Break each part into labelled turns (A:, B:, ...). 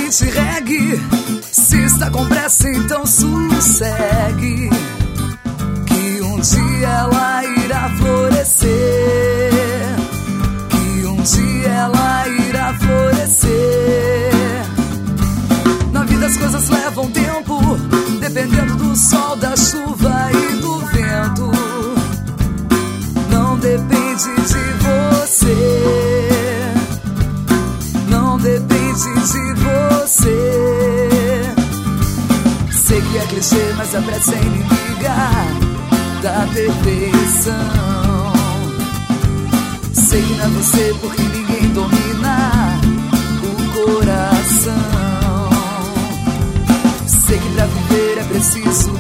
A: beat reggae. Se está com pressa, então sossegue, que um dia ela irá florescer, que um dia ela irá florescer. Na vida as coisas levam tempo, dependendo do sol, da chuva e do vento. Não depende de você, não depende de você. Sei que é clichê, mas a pressa é inimiga da perfeição. Sei que não é você, porque ninguém domina o coração. Sei que pra viver é preciso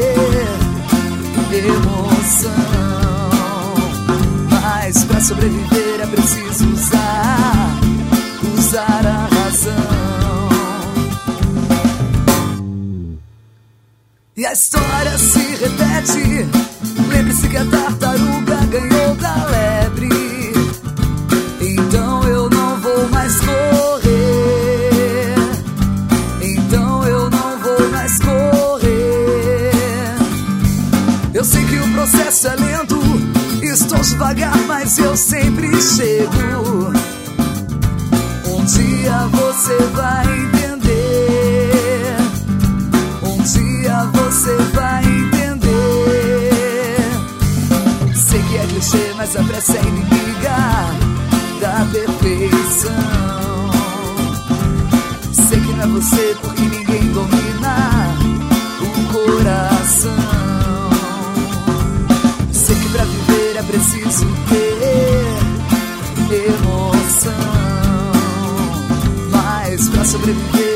A: ter emoção, mas pra sobreviver é preciso usar a razão. E a história se repete. Lembre-se que a tartaruga ganhou da lebre. Então eu não vou mais correr, então eu não vou mais correr. Eu sei que o processo é lento, estou devagar, mas eu sempre chego. Um dia você vai entender, um dia você vai entender. Sei que é clichê, mas a pressa é inimiga da perfeição. Sei que não é você, porque ninguém domina o coração. Sei que pra viver é preciso ter emoção, mas pra sobreviver